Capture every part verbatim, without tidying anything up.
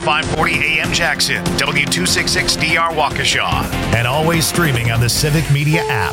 five forty A M Jackson, W two sixty-six D R Waukesha, and always streaming on the Civic Media app.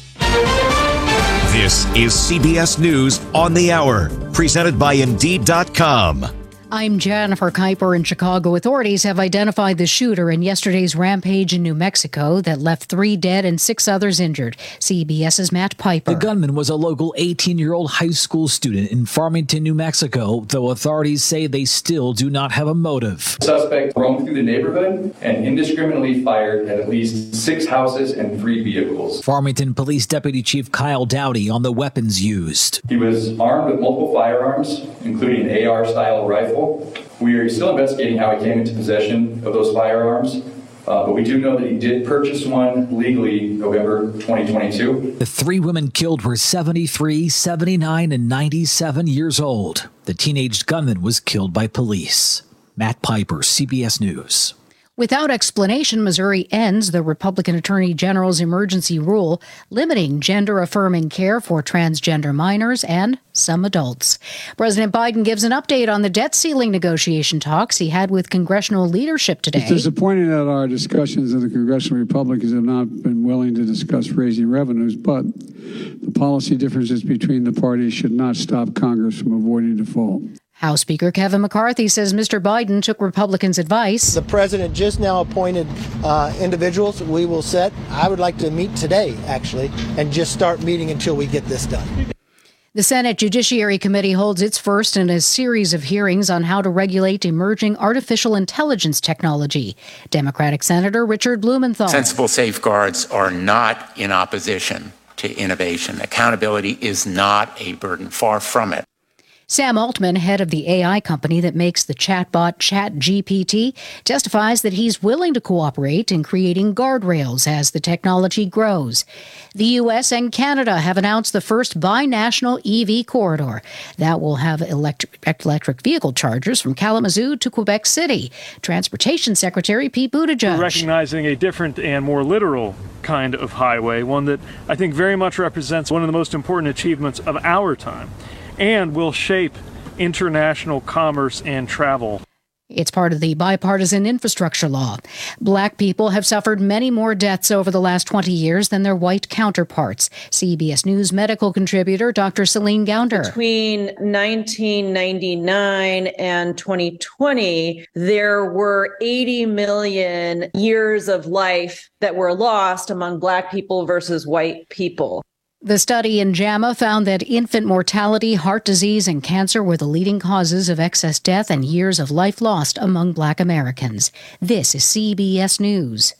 This is C B S News on the Hour, presented by Indeed dot com. I'm Jennifer Kuiper. In Chicago, authorities have identified the shooter in yesterday's rampage in New Mexico that left three dead and six others injured. CBS's Matt Piper. The gunman was a local eighteen-year-old high school student in Farmington, New Mexico, though authorities say they still do not have a motive. The suspect roamed through the neighborhood and indiscriminately fired at at least six houses and three vehicles. Farmington Police Deputy Chief Kyle Dowdy on the weapons used. He was armed with multiple firearms, including an A R-style rifle. We are still investigating how he came into possession of those firearms, uh, but we do know that he did purchase one legally November twenty twenty-two. The three women killed were seventy-three, seventy-nine, and ninety-seven years old. The teenage gunman was killed by police. Matt Piper, C B S News. Without explanation, Missouri ends the Republican Attorney General's emergency rule limiting gender-affirming care for transgender minors and some adults. President Biden gives an update on the debt ceiling negotiation talks he had with congressional leadership today. It's disappointing that our discussions of the congressional Republicans have not been willing to discuss raising revenues, but the policy differences between the parties should not stop Congress from avoiding default. House Speaker Kevin McCarthy says Mister Biden took Republicans' advice. The president just now appointed uh, individuals we will set. I would like to meet today, actually, and just start meeting until we get this done. The Senate Judiciary Committee holds its first in a series of hearings on how to regulate emerging artificial intelligence technology. Democratic Senator Richard Blumenthal. Sensible safeguards are not in opposition to innovation. Accountability is not a burden, far from it. Sam Altman, head of the A I company that makes the chatbot ChatGPT, testifies that he's willing to cooperate in creating guardrails as the technology grows. The U S and Canada have announced the first binational E V corridor that will have electric, electric vehicle chargers from Kalamazoo to Quebec City. Transportation Secretary Pete Buttigieg. We're recognizing a different and more literal kind of highway, one that I think very much represents one of the most important achievements of our time, and will shape international commerce and travel. It's part of the bipartisan infrastructure law. Black people have suffered many more deaths over the last twenty years than their white counterparts. C B S News medical contributor Doctor Celine Gounder. Between nineteen ninety-nine and twenty twenty, there were eighty million years of life that were lost among Black people versus white people. The study in JAMA found that infant mortality, heart disease, and cancer were the leading causes of excess death and years of life lost among Black Americans. This is C B S News.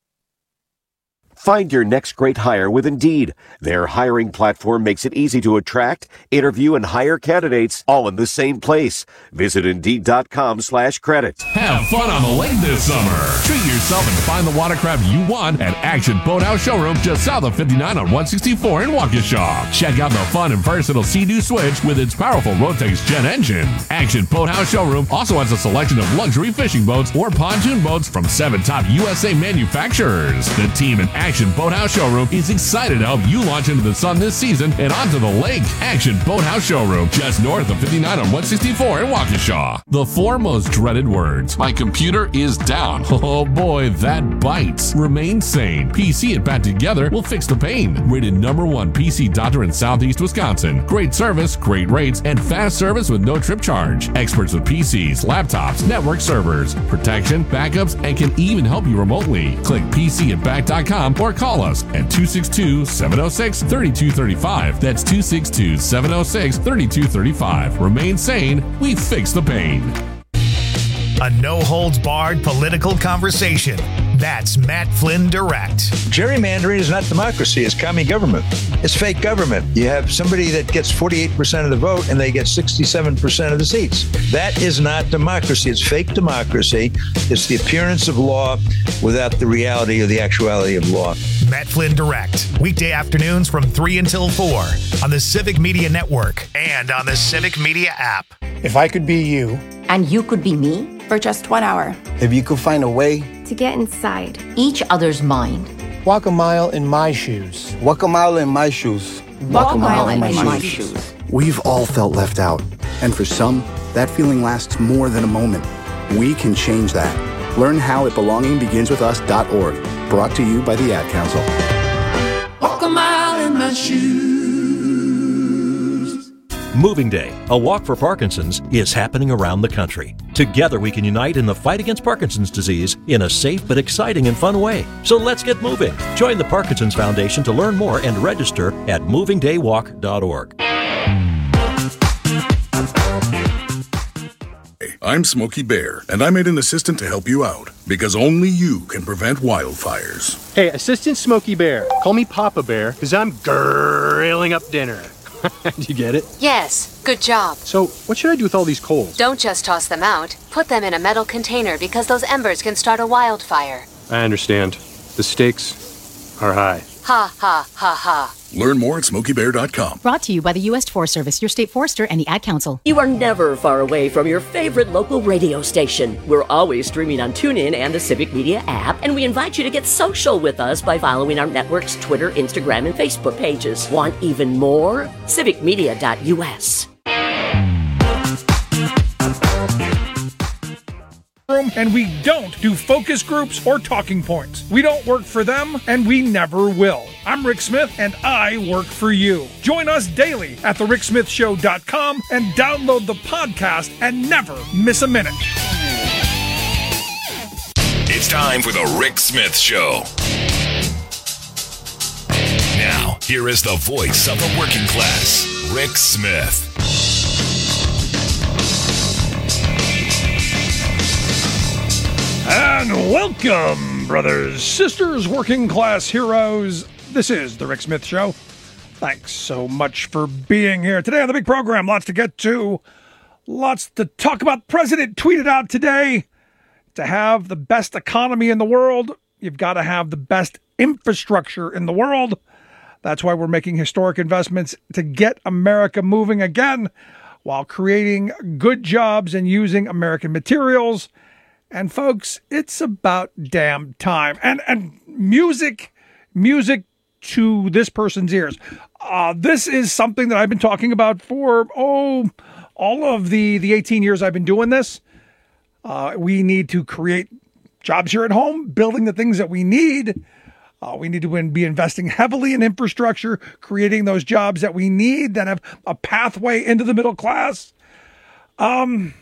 Find your next great hire with Indeed. Their hiring platform makes it easy to attract, interview, and hire candidates all in the same place. Visit Indeed.com slash credit. Have fun on the lake this summer. Treat yourself and find the watercraft you want at Action Boathouse Showroom just south of fifty-nine on one sixty-four in Waukesha. Check out the fun and versatile Sea-Doo Switch with its powerful Rotax Gen engine. Action Boathouse Showroom also has a selection of luxury fishing boats or pontoon boats from seven top U S A manufacturers. The team at Action Action Boathouse Showroom is excited to help you launch into the sun this season and onto the lake. Action Boathouse Showroom, just north of fifty-nine on one sixty-four in Waukesha. The four most dreaded words. My computer is down. Oh boy, that bites. Remain sane. P C and Pat together will fix the pain. Rated number one P C doctor in Southeast Wisconsin. Great service, great rates, and fast service with no trip charge. Experts with P Cs, laptops, network servers, protection, backups, and can even help you remotely. Click P C and back dot com or call us at two six two, seven oh six, three two three five. That's two six two, seven oh six, three two three five. Remain sane. We fix the pain. A no-holds-barred political conversation. That's Matt Flynn Direct. Gerrymandering is not democracy. It's commie government. It's fake government. You have somebody that gets forty-eight percent of the vote and they get sixty-seven percent of the seats. That is not democracy. It's fake democracy. It's the appearance of law without the reality or the actuality of law. Matt Flynn Direct. Weekday afternoons from three until four on the Civic Media Network and on the Civic Media app. If I could be you. And you could be me for just one hour. If you could find a way to get inside each other's mind. Walk a mile in my shoes. Walk a mile in my shoes. Walk, Walk a mile, mile in, in my, my shoes. shoes. We've all felt left out. And for some, that feeling lasts more than a moment. We can change that. Learn how at belonging begins with us dot org. Brought to you by the Ad Council. Walk a mile in my shoes. Moving Day, a walk for Parkinson's, is happening around the country. Together we can unite in the fight against Parkinson's disease in a safe but exciting and fun way. So let's get moving. Join the Parkinson's Foundation to learn more and register at moving day walk dot org. I'm Smokey Bear, and I made an assistant to help you out, because only you can prevent wildfires. Hey, Assistant Smokey Bear, call me Papa Bear, because I'm grilling up dinner. Did you get it? Yes, good job. So, what should I do with all these coals? Don't just toss them out. Put them in a metal container because those embers can start a wildfire. I understand. The stakes are high. Ha, ha, ha, ha. Learn more at smokey bear dot com. Brought to you by the U S Forest Service, your state forester, and the Ad Council. You are never far away from your favorite local radio station. We're always streaming on TuneIn and the Civic Media app, and we invite you to get social with us by following our network's Twitter, Instagram, and Facebook pages. Want even more? civic media dot U S. And we don't do focus groups or talking points. We don't work for them, and we never will. I'm Rick Smith, and I work for you. Join us daily at the rick smith show dot com and download the podcast and never miss a minute. It's time for the Rick Smith Show. Now, here is the voice of the working class, Rick Smith. And welcome, brothers, sisters, working class heroes. This is the Rick Smith Show. Thanks so much for being here. Today on the big program, lots to get to. Lots to talk about. The president tweeted out today, to have the best economy in the world, you've got to have the best infrastructure in the world. That's why we're making historic investments to get America moving again while creating good jobs and using American materials. And folks, it's about damn time. And and music, music to this person's ears. Uh, this is something that I've been talking about for, oh, all of the, the eighteen years I've been doing this. Uh, we need to create jobs here at home, building the things that we need. Uh, we need to be investing heavily in infrastructure, creating those jobs that we need that have a pathway into the middle class. Um...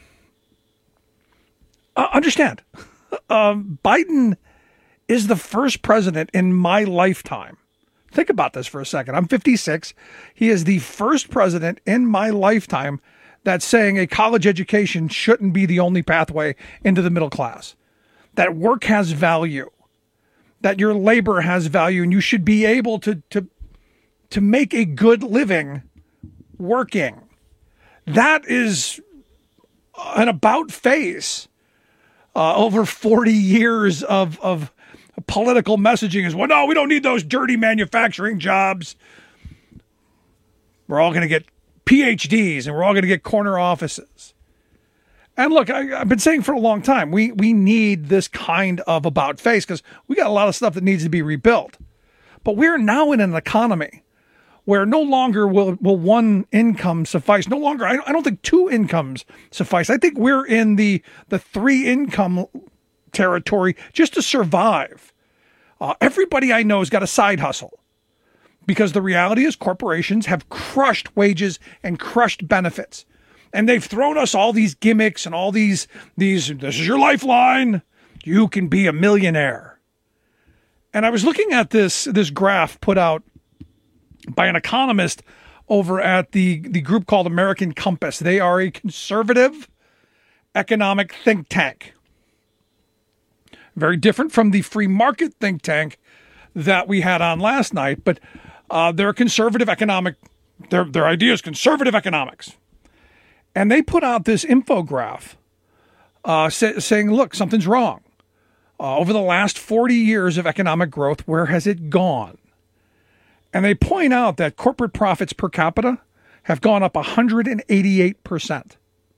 Uh, understand, um, Biden is the first president in my lifetime. Think about this for a second. I'm fifty-six. He is the first president in my lifetime that's saying a college education shouldn't be the only pathway into the middle class. That work has value, that your labor has value, and you should be able to, to, to make a good living working. That is an about face. Uh, over forty years of, of political messaging is, well, no, we don't need those dirty manufacturing jobs. We're all going to get P H Ds and we're all going to get corner offices. And look, I, I've been saying for a long time, we, we need this kind of about face because we got a lot of stuff that needs to be rebuilt. But we're now in an economy where no longer will, will one income suffice. No longer, I, I don't think two incomes suffice. I think we're in the, the three income territory just to survive. Uh, everybody I know has got a side hustle because the reality is corporations have crushed wages and crushed benefits. And they've thrown us all these gimmicks and all these, these, this is your lifeline. You can be a millionaire. And I was looking at this, this graph put out by an economist over at the, the group called American Compass. They are a conservative economic think tank. Very different from the free market think tank that we had on last night, but uh, they're a conservative economic, their, their idea is conservative economics. And they put out this infograph uh, say, saying, look, something's wrong. Uh, over the last forty years of economic growth, where has it gone? And they point out that corporate profits per capita have gone up one hundred eighty-eight percent.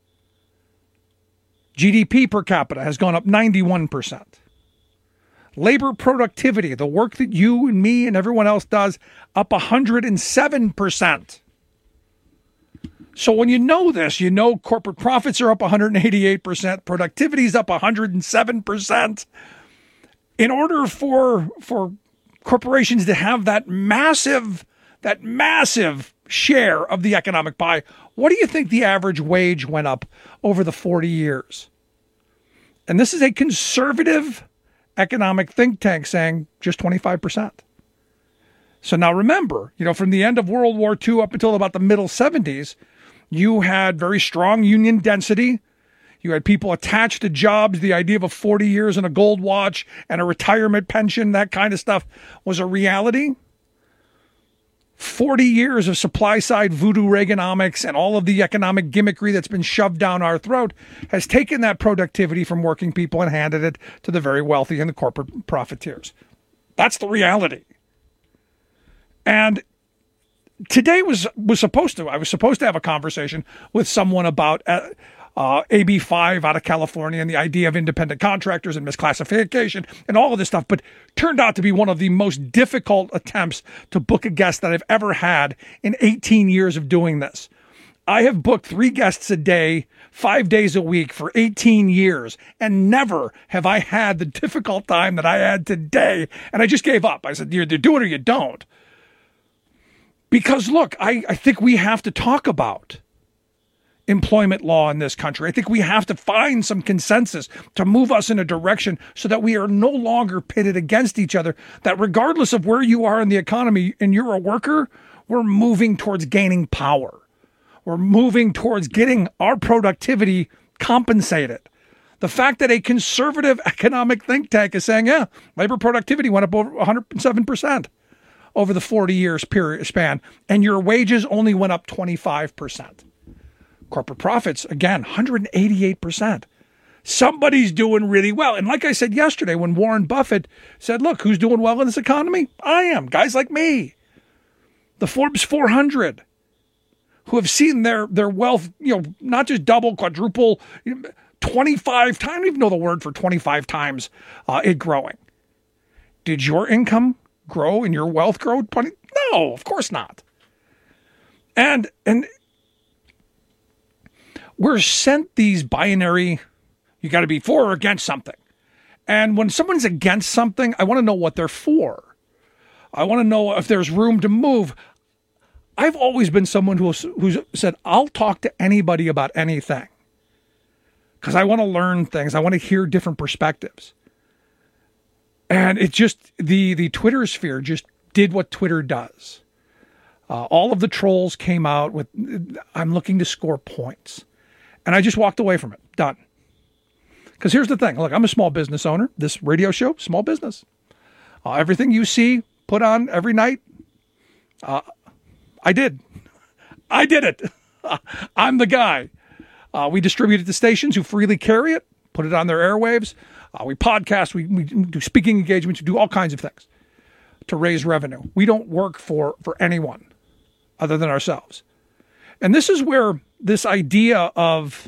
G D P per capita has gone up ninety-one percent. Labor productivity, the work that you and me and everyone else does, up one hundred seven percent. So when you know this, you know corporate profits are up one hundred eighty-eight percent, productivity is up one hundred seven percent. In order for for corporations to have that massive, that massive share of the economic pie, what do you think the average wage went up over the forty years? And this is a conservative economic think tank saying just twenty-five percent. So now remember, you know, from the end of World War Two up until about the middle seventies, you had very strong union density. You had people attached to jobs. The idea of a forty years and a gold watch and a retirement pension, that kind of stuff was a reality. forty years of supply-side voodoo Reaganomics and all of the economic gimmickry that's been shoved down our throat has taken that productivity from working people and handed it to the very wealthy and the corporate profiteers. That's the reality. And today was was supposed to, I was supposed to have a conversation with someone about uh, uh, A B five out of California and the idea of independent contractors and misclassification and all of this stuff, but turned out to be one of the most difficult attempts to book a guest that I've ever had in eighteen years of doing this. I have booked three guests a day, five days a week for eighteen years, and never have I had the difficult time that I had today. And I just gave up. I said, you either do it or you don't. Because look, I, I think we have to talk about employment law in this country. I think we have to find some consensus to move us in a direction so that we are no longer pitted against each other, that regardless of where you are in the economy and you're a worker, we're moving towards gaining power. We're moving towards getting our productivity compensated. The fact that a conservative economic think tank is saying, yeah, labor productivity went up over one hundred seven percent. Over the forty years period span, and your wages only went up twenty-five percent. Corporate profits, again, one hundred eighty-eight percent. Somebody's doing really well. And like I said yesterday, when Warren Buffett said, look, who's doing well in this economy? I am. Guys like me. The Forbes four hundred, who have seen their, their wealth, you know, not just double, quadruple, twenty-five times, I don't even know the word for twenty-five times uh, it growing. Did your income grow and your wealth grow? No, of course not. And and we're sent these binary, you got to be for or against something. And when someone's against something, I want to know what they're for. I want to know if there's room to move. I've always been someone who who's said, I'll talk to anybody about anything because I want to learn things. I want to hear different perspectives. And it just, the, the Twitter sphere just did what Twitter does. Uh, all of the trolls came out with, I'm looking to score points. And I just walked away from it. Done. Because here's the thing. Look, I'm a small business owner. This radio show, small business. Uh, everything you see put on every night, uh, I did. I did it. I'm the guy. Uh, we distribute it to stations who freely carry it, put it on their airwaves. Uh, we podcast, we, we do speaking engagements, we do all kinds of things to raise revenue. We don't work for, for anyone other than ourselves. And this is where this idea of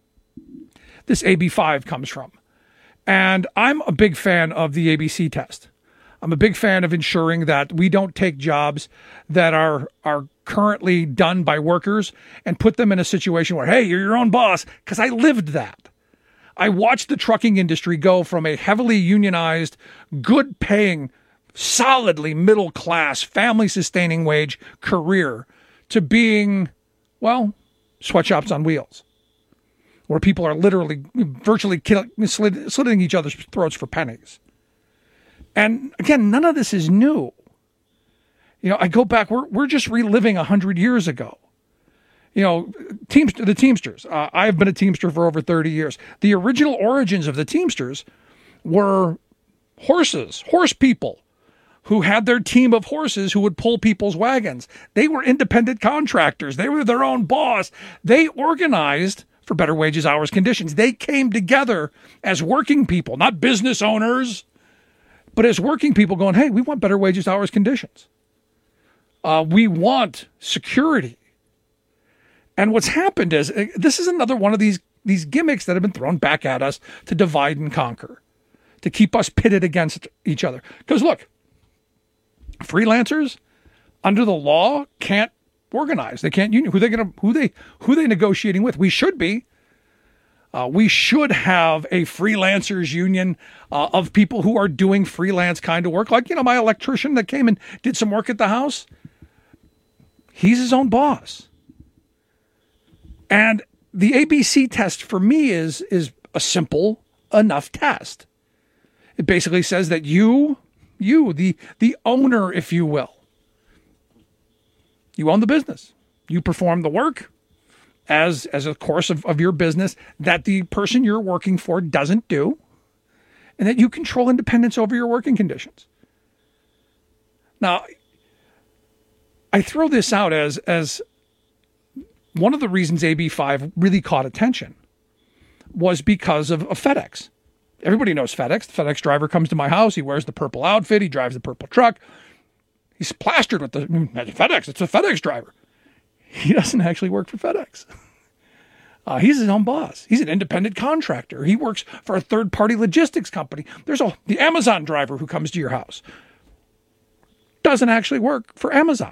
this A B five comes from. And I'm a big fan of the A B C test. I'm a big fan of ensuring that we don't take jobs that are, are currently done by workers and put them in a situation where, hey, you're your own boss, because I lived that. I watched the trucking industry go from a heavily unionized, good-paying, solidly middle-class, family-sustaining wage career to being, well, sweatshops on wheels, where people are literally, virtually killing, slit, slitting each other's throats for pennies. And again, none of this is new. You know, I go back, we're, we're just reliving one hundred years ago. You know, Teamster, the Teamsters. Uh, I've been a Teamster for over thirty years. The original origins of the Teamsters were horses, horse people, who had their team of horses who would pull people's wagons. They were independent contractors. They were their own boss. They organized for better wages, hours, conditions. They came together as working people, not business owners, but as working people going, hey, we want better wages, hours, conditions. Uh, we want security. And what's happened is, this is another one of these, these gimmicks that have been thrown back at us to divide and conquer, to keep us pitted against each other. Because look, freelancers under the law can't organize. They can't union. Who they going to? Who they? Who they negotiating with? We should be. Uh, we should have a freelancers union uh, of people who are doing freelance kind of work. Like, you know, my electrician that came and did some work at the house. He's his own boss. And the A B C test for me is, is a simple enough test. It basically says that you, you, the, the owner, if you will, you own the business. You perform the work as as a course of, of your business that the person you're working for doesn't do, and that you control independence over your working conditions. Now, I throw this out as, as one of the reasons A B five really caught attention was because of, of FedEx. Everybody knows FedEx. The FedEx driver comes to my house. He wears the purple outfit. He drives the purple truck. He's plastered with the FedEx. It's a FedEx driver. He doesn't actually work for FedEx. Uh, he's his own boss. He's an independent contractor. He works for a third-party logistics company. There's a the Amazon driver who comes to your house. Doesn't actually work for Amazon.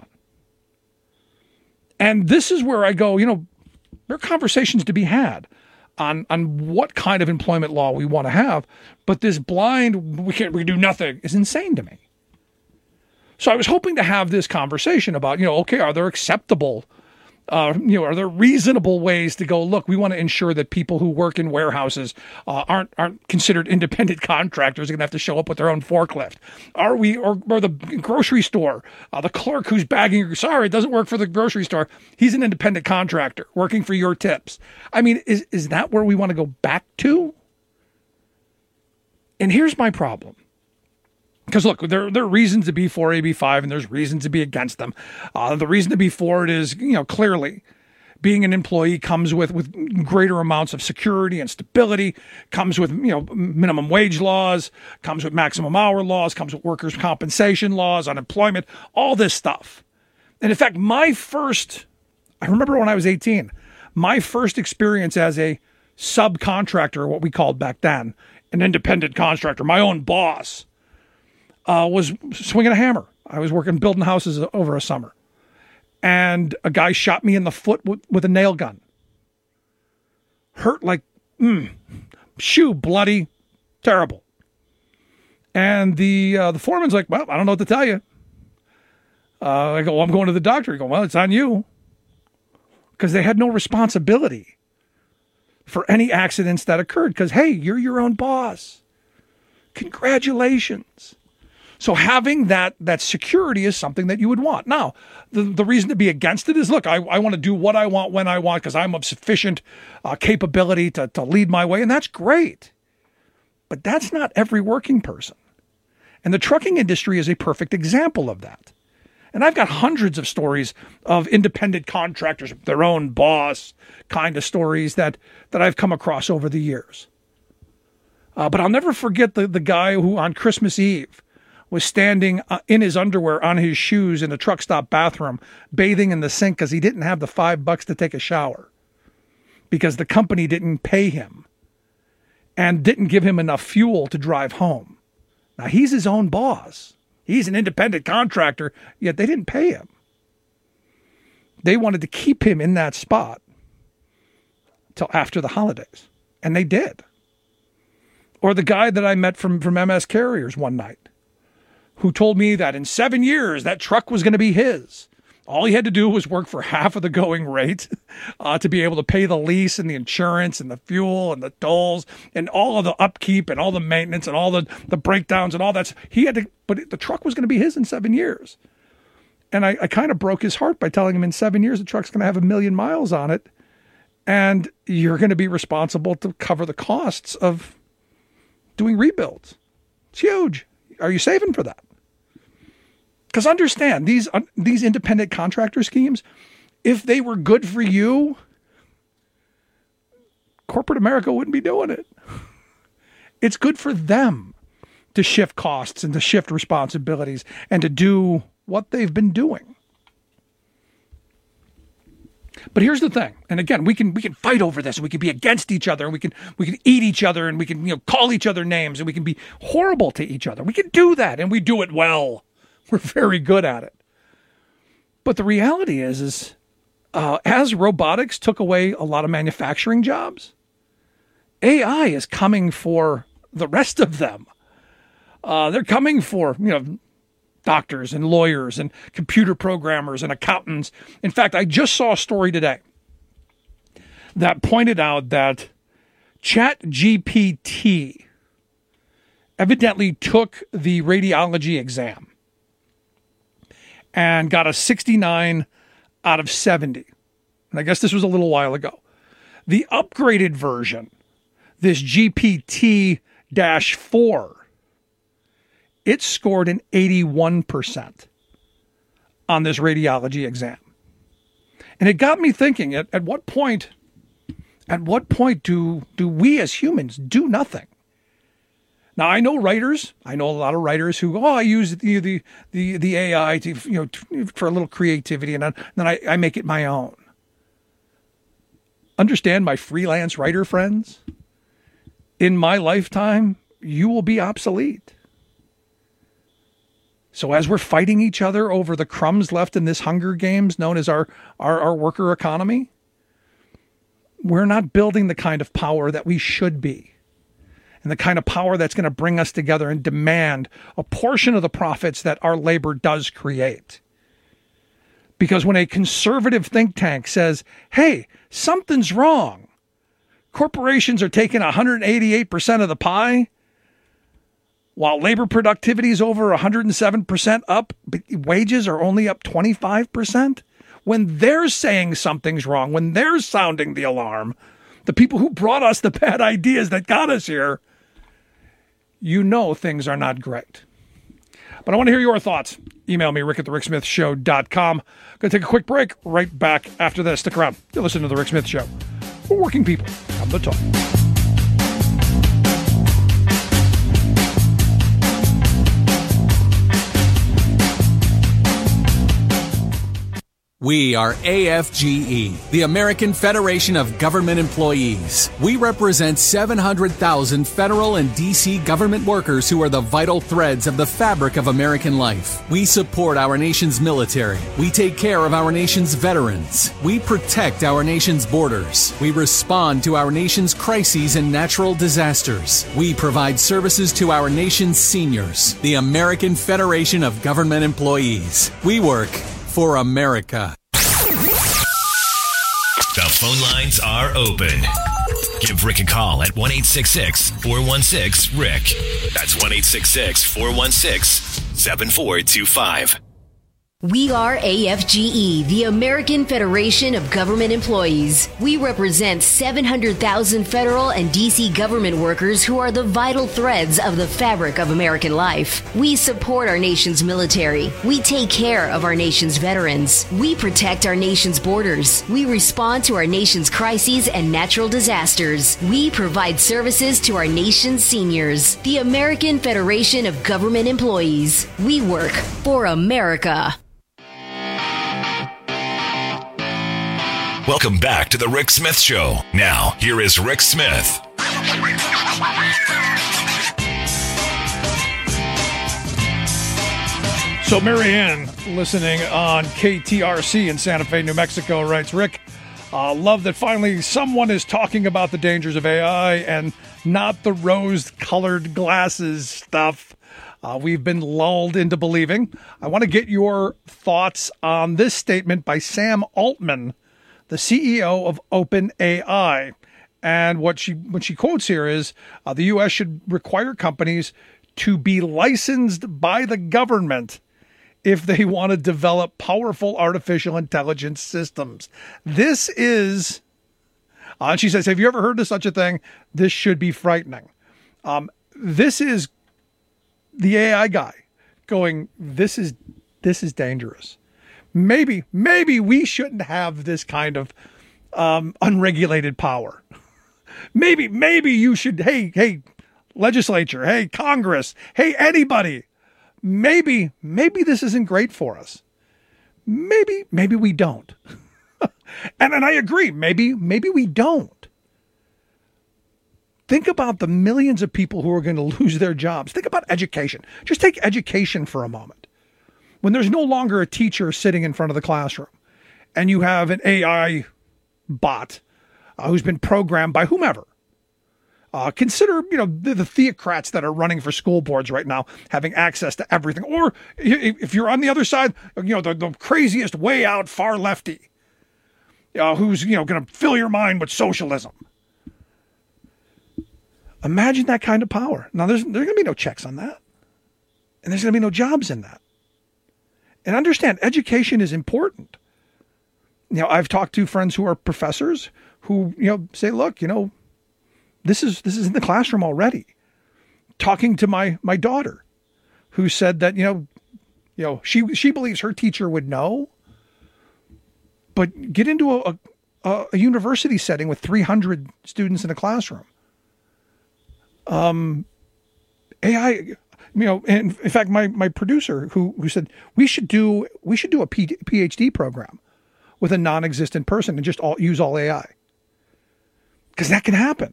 And this is where I go, you know, there are conversations to be had on, on what kind of employment law we want to have, but this blind, we can't, we do nothing, is insane to me. So I was hoping to have this conversation about, you know, okay, are there acceptable, uh, you know, are there reasonable ways to go, look, we want to ensure that people who work in warehouses uh, aren't aren't considered independent contractors, are going to have to show up with their own forklift. Are we, or, or the grocery store, uh, the clerk who's bagging, sorry, it doesn't work for the grocery store. He's an independent contractor working for your tips. I mean, is is that where we want to go back to? And here's my problem. Because, look, there, there are reasons to be for A B five and there's reasons to be against them. Uh, the reason to be for it is, you know, clearly being an employee comes with, with greater amounts of security and stability, comes with, you know, minimum wage laws, comes with maximum hour laws, comes with workers' compensation laws, unemployment, all this stuff. And, in fact, my first, I remember when I was eighteen, my first experience as a subcontractor, what we called back then, an independent contractor, my own boss, Uh, was swinging a hammer. I was working building houses over a summer. And a guy shot me in the foot with, with a nail gun. Hurt like, mm, shoe bloody, terrible. And the uh, the foreman's like, well, I don't know what to tell you. Uh, I go, well, I'm going to the doctor. He go, well, it's on you. Because they had no responsibility for any accidents that occurred. Because, hey, you're your own boss. Congratulations. So having that that security is something that you would want. Now, the, the reason to be against it is, look, I, I want to do what I want when I want because I'm of sufficient uh, capability to, to lead my way, and that's great. But that's not every working person. And the trucking industry is a perfect example of that. And I've got hundreds of stories of independent contractors, their own boss kind of stories that, that I've come across over the years. Uh, but I'll never forget the, the guy who on Christmas Eve was standing in his underwear on his shoes in the truck stop bathroom, bathing in the sink because he didn't have the five bucks to take a shower because the company didn't pay him and didn't give him enough fuel to drive home. Now, he's his own boss. He's an independent contractor, yet they didn't pay him. They wanted to keep him in that spot till after the holidays, and they did. Or the guy that I met from, from M S Carriers one night, who told me that in seven years, that truck was going to be his. All he had to do was work for half of the going rate uh, to be able to pay the lease and the insurance and the fuel and the tolls and all of the upkeep and all the maintenance and all the, the breakdowns and all that. He had to, but the truck was going to be his in seven years. And I, I kind of broke his heart by telling him in seven years, the truck's going to have a million miles on it. And you're going to be responsible to cover the costs of doing rebuilds. It's huge. Are you saving for that? Because understand, these uh, these independent contractor schemes, if they were good for you, corporate America wouldn't be doing it. It's good for them to shift costs and to shift responsibilities and to do what they've been doing. But here's the thing, and again, we can we can fight over this, and we can be against each other, and we can we can eat each other, and we can you know call each other names, and we can be horrible to each other. We can do that, and we do it well. We're very good at it. But the reality is, is uh, as robotics took away a lot of manufacturing jobs, A I is coming for the rest of them. Uh, they're coming for, you know, doctors and lawyers and computer programmers and accountants. In fact, I just saw a story today that pointed out that ChatGPT evidently took the radiology exam and got a sixty-nine out of seventy. And I guess this was a little while ago. The upgraded version, this G P T four, it scored an eighty-one percent on this radiology exam. And it got me thinking, at, at what point, at what point do, do we as humans do nothing? Now, I know writers, I know a lot of writers who, oh, I use the, the, the, the A I to, you know, to, for a little creativity, and then I, I make it my own. Understand, my freelance writer friends, in my lifetime, you will be obsolete. So as we're fighting each other over the crumbs left in this Hunger Games known as our, our, our worker economy, we're not building the kind of power that we should be, and the kind of power that's going to bring us together and demand a portion of the profits that our labor does create. Because when a conservative think tank says, hey, something's wrong, corporations are taking one hundred eighty-eight percent of the pie, while labor productivity is over one hundred seven percent up, but wages are only up twenty-five percent. When they're saying something's wrong, when they're sounding the alarm, the people who brought us the bad ideas that got us here, you know things are not great. But I want to hear your thoughts. Email me, rick at the rick smith show dot com. Going to take a quick break. Right back after this. Stick around. You'll listen to The Rick Smith Show. For working people. Come to talk. We are A F G E, the American Federation of Government Employees. We represent seven hundred thousand federal and D C government workers who are the vital threads of the fabric of American life. We support our nation's military. We take care of our nation's veterans. We protect our nation's borders. We respond to our nation's crises and natural disasters. We provide services to our nation's seniors. The American Federation of Government Employees. We work for America. The phone lines are open. Give Rick a call at one eight six six, four one six, Rick. That's one eight six six, four one six, seven four two five. We are A F G E, the American Federation of Government Employees. We represent seven hundred thousand federal and D C government workers who are the vital threads of the fabric of American life. We support our nation's military. We take care of our nation's veterans. We protect our nation's borders. We respond to our nation's crises and natural disasters. We provide services to our nation's seniors. The American Federation of Government Employees. We work for America. Welcome back to The Rick Smith Show. Now, here is Rick Smith. So Marianne, listening on K T R C in Santa Fe, New Mexico, writes, Rick, uh, love that finally someone is talking about the dangers of A I and not the rose-colored glasses stuff uh, we've been lulled into believing. I want to get your thoughts on this statement by Sam Altman, the C E O of OpenAI. And what she what she quotes here is uh, the U S should require companies to be licensed by the government if they want to develop powerful artificial intelligence systems. This is, uh, and she says, have you ever heard of such a thing? This should be frightening. Um, this is the A I guy going, this is this is dangerous. Maybe, maybe we shouldn't have this kind of um, unregulated power. maybe, maybe you should, hey, hey, legislature, hey, Congress, hey, anybody. Maybe, maybe this isn't great for us. Maybe, maybe we don't. and, and I agree, maybe, maybe we don't. Think about the millions of people who are going to lose their jobs. Think about education. Just take education for a moment. When there's no longer a teacher sitting in front of the classroom and you have an A I bot uh, who's been programmed by whomever. Uh, consider, you know, the, the theocrats that are running for school boards right now having access to everything. Or if you're on the other side, you know, the, the craziest way out far lefty, uh, who's, you know, going to fill your mind with socialism. Imagine that kind of power. Now, there's, there's going to be no checks on that. And there's going to be no jobs in that. And understand, education is important. You know, I've talked to friends who are professors who, you know, say, look, you know, This is this is in the classroom already. Talking to my my daughter, who said that you know, you know she she believes her teacher would know, but get into a a, a university setting with three hundred students in a classroom. Um, A I, you know, and in fact, my my producer who who said we should do we should do a P, PhD program with a non-existent person and just all use all A I, because that can happen.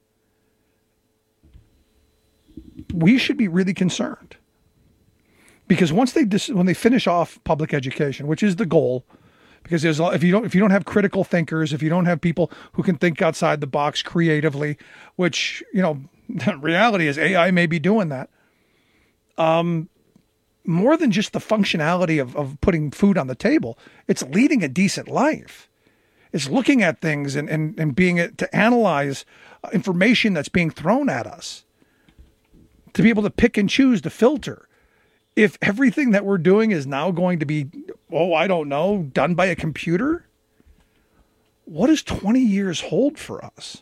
We should be really concerned, because once they dis- when they finish off public education, which is the goal, because there's if you don't if you don't have critical thinkers, if you don't have people who can think outside the box creatively, which you know the reality is A I may be doing that. Um, more than just the functionality of of putting food on the table, it's leading a decent life. It's looking at things and and and being it to analyze information that's being thrown at us. To be able to pick and choose, to filter. If everything that we're doing is now going to be, oh, I don't know, done by a computer, what does twenty years hold for us?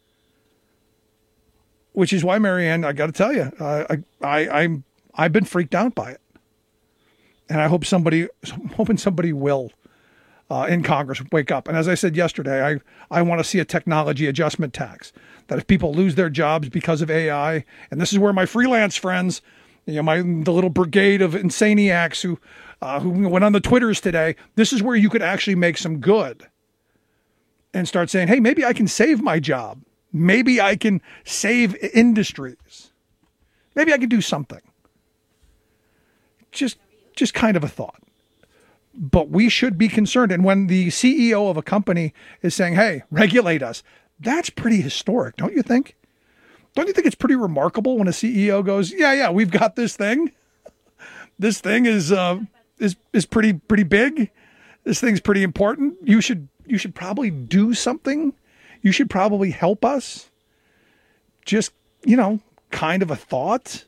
Which is why, Marianne, I got to tell you, uh, I, I, I'm, I've been freaked out by it, and I hope somebody, I'm hoping somebody will, uh, in Congress wake up. And as I said yesterday, I, I want to see a technology adjustment tax. That if people lose their jobs because of A I, and this is where my freelance friends, you know, my the little brigade of insaniacs who uh, who went on the Twitters today, this is where you could actually make some good and start saying, hey, maybe I can save my job. Maybe I can save industries. Maybe I can do something. Just, just kind of a thought. But we should be concerned. And when the C E O of a company is saying, hey, regulate us, that's pretty historic, don't you think? Don't you think it's pretty remarkable when a C E O goes, yeah, yeah, we've got this thing. This thing is uh, is is pretty pretty big. This thing's pretty important. You should you should probably do something. You should probably help us. Just, you know, kind of a thought.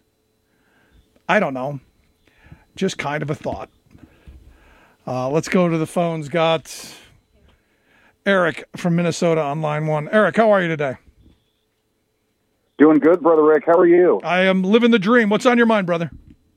I don't know. Just kind of a thought. Uh, let's go to the phones. Got Eric from Minnesota on line one. Eric, how are you today? Doing good, Brother Rick. How are you? I am living the dream. What's on your mind, brother?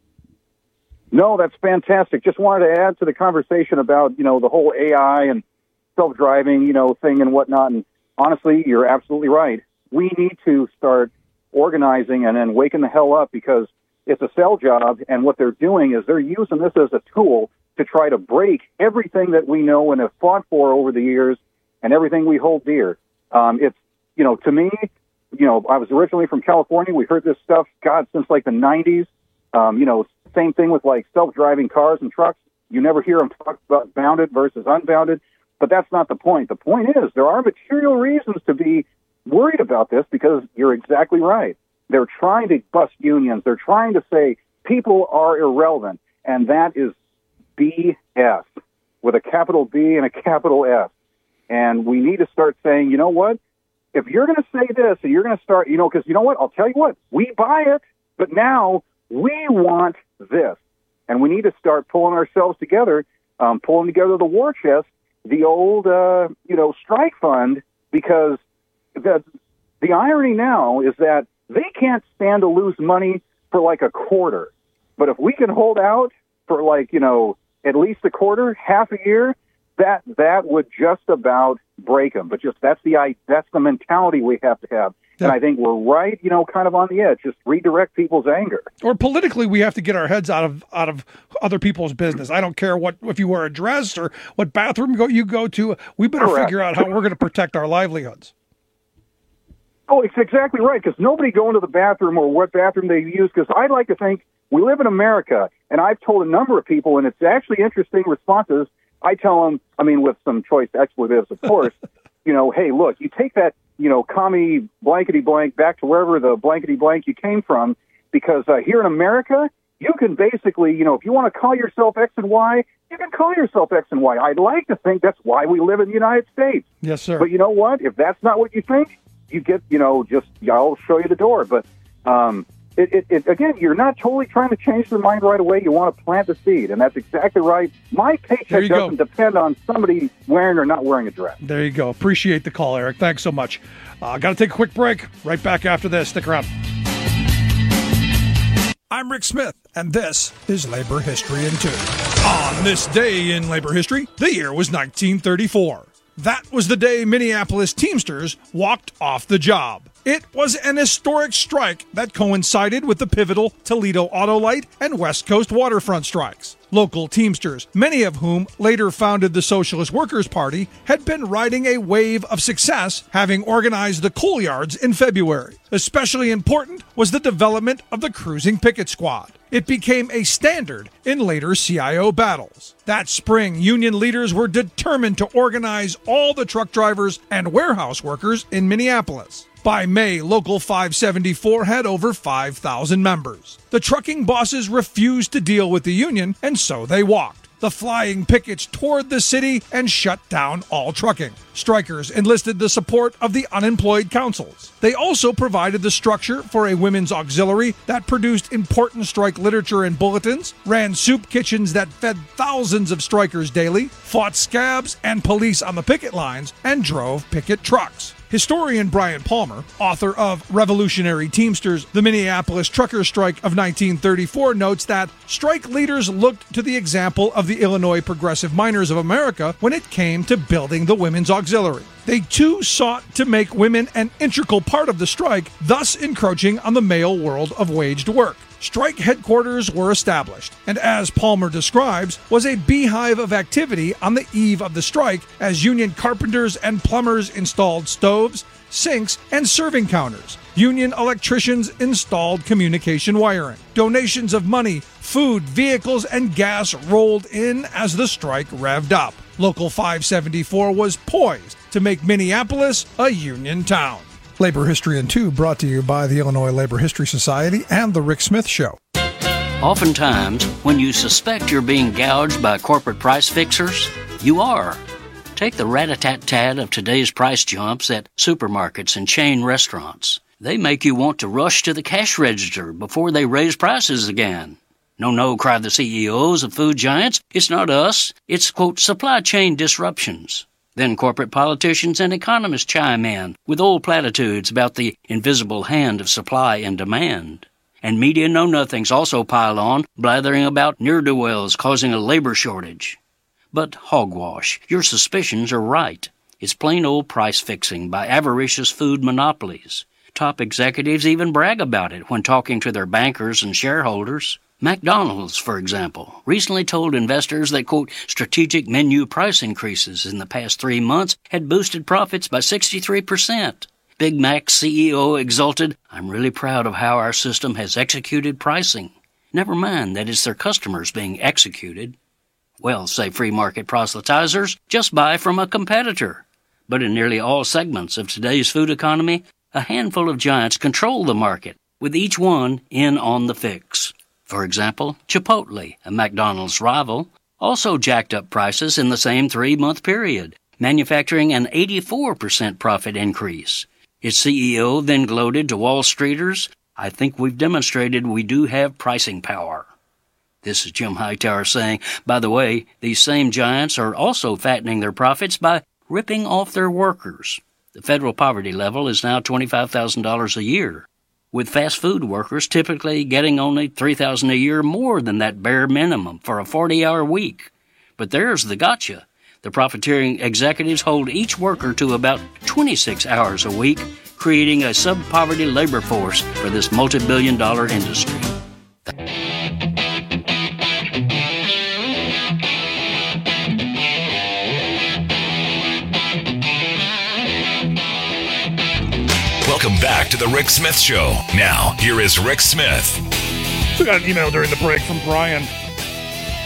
No, that's fantastic. Just wanted to add to the conversation about, you know, the whole A I and self-driving, you know, thing and whatnot. And honestly, you're absolutely right. We need to start organizing and then waking the hell up, because it's a sell job, and what they're doing is they're using this as a tool to try to break everything that we know and have fought for over the years and everything we hold dear. Um, it's, you know, to me, you know, I was originally from California. We heard this stuff, God, since like the nineties. Um, you know, same thing with like self-driving cars and trucks. You never hear them talk about bounded versus unbounded, but that's not the point. The point is there are material reasons to be worried about this, because you're exactly right. They're trying to bust unions. They're trying to say people are irrelevant, and that is B S with a capital B and a capital S. And we need to start saying, you know what? If you're going to say this and you're going to start, you know, because you know what? I'll tell you what, we buy it, but now we want this. And we need to start pulling ourselves together, um, pulling together the war chest, the old, uh, you know, strike fund, because the, the irony now is that they can't stand to lose money for like a quarter. But if we can hold out for like, you know, at least a quarter, half a year, that that would just about break them. But just that's the that's the mentality we have to have. And I think we're right, you know, kind of on the edge. Just redirect people's anger. Or politically, we have to get our heads out of out of other people's business. I don't care what if you wear a dress or what bathroom go you go to. We better Correct. figure out how we're going to protect our livelihoods. Oh, it's exactly right, because nobody going to the bathroom or what bathroom they use, because I'd like to think we live in America, and I've told a number of people, and it's actually interesting responses, I tell them, I mean, with some choice expletives, of course, you know, hey, look, you take that, you know, commie blankety blank back to wherever the blankety blank you came from, because uh, here in America, you can basically, you know, if you want to call yourself X and Y, you can call yourself X and Y. I'd like to think that's why we live in the United States. Yes, sir. But you know what? If that's not what you think, you get, you know, just, I'll show you the door. But, um, It, it, it, again, you're not totally trying to change their mind right away. You want to plant the seed, and that's exactly right. My paycheck doesn't go. depend on somebody wearing or not wearing a dress. There you go. Appreciate the call, Eric. Thanks so much. Uh, got to take a quick break. Right back after this. Stick around. I'm Rick Smith, and this is Labor History in Two. On this day in labor history, the year was nineteen thirty-four. That was the day Minneapolis Teamsters walked off the job. It was an historic strike that coincided with the pivotal Toledo Autolite and West Coast waterfront strikes. Local Teamsters, many of whom later founded the Socialist Workers' Party, had been riding a wave of success, having organized the coal yards in February. Especially important was the development of the Cruising Picket Squad. It became a standard in later C I O battles. That spring, union leaders were determined to organize all the truck drivers and warehouse workers in Minneapolis. By May, Local five seventy-four had over five thousand members. The trucking bosses refused to deal with the union, and so they walked. The flying pickets toured the city and shut down all trucking. Strikers enlisted the support of the unemployed councils. They also provided the structure for a women's auxiliary that produced important strike literature and bulletins, ran soup kitchens that fed thousands of strikers daily, fought scabs and police on the picket lines, and drove picket trucks. Historian Brian Palmer, author of Revolutionary Teamsters, the Minneapolis Trucker Strike of nineteen thirty-four, notes that strike leaders looked to the example of the Illinois Progressive Miners of America when it came to building the women's auxiliary. They too sought to make women an integral part of the strike, thus encroaching on the male world of waged work. Strike headquarters were established, and as Palmer describes, was a beehive of activity on the eve of the strike as union carpenters and plumbers installed stoves, sinks, and serving counters. Union electricians installed communication wiring. Donations of money, food, vehicles, and gas rolled in as the strike revved up. Local five seventy-four was poised to make Minneapolis a union town. Labor History in Two brought to you by the Illinois Labor History Society and The Rick Smith Show. Oftentimes, when you suspect you're being gouged by corporate price fixers, you are. Take the rat-a-tat-tat of today's price jumps at supermarkets and chain restaurants. They make you want to rush to the cash register before they raise prices again. No, no, cry the C E Os of food giants. It's not us. It's, quote, supply chain disruptions. Then corporate politicians and economists chime in with old platitudes about the invisible hand of supply and demand. And media know-nothings also pile on, blathering about ne'er-do-wells causing a labor shortage. But hogwash, your suspicions are right. It's plain old price fixing by avaricious food monopolies. Top executives even brag about it when talking to their bankers and shareholders. McDonald's, for example, recently told investors that, quote, strategic menu price increases in the past three months had boosted profits by sixty-three percent. Big Mac's C E O exulted, I'm really proud of how our system has executed pricing. Never mind that it's their customers being executed. Well, say free market proselytizers, just buy from a competitor. But in nearly all segments of today's food economy, a handful of giants control the market, with each one in on the fix. For example, Chipotle, a McDonald's rival, also jacked up prices in the same three-month period, manufacturing an eighty-four percent profit increase. Its C E O then gloated to Wall Streeters, I think we've demonstrated we do have pricing power. This is Jim Hightower saying, by the way, these same giants are also fattening their profits by ripping off their workers. The federal poverty level is now twenty-five thousand dollars a year, with fast food workers typically getting only three thousand dollars a year more than that bare minimum for a forty-hour week. But there's the gotcha. The profiteering executives hold each worker to about twenty-six hours a week, creating a sub-poverty labor force for this multi-billion dollar industry. Welcome back to the Rick Smith Show. Now, here is Rick Smith. We got an email during the break from Brian.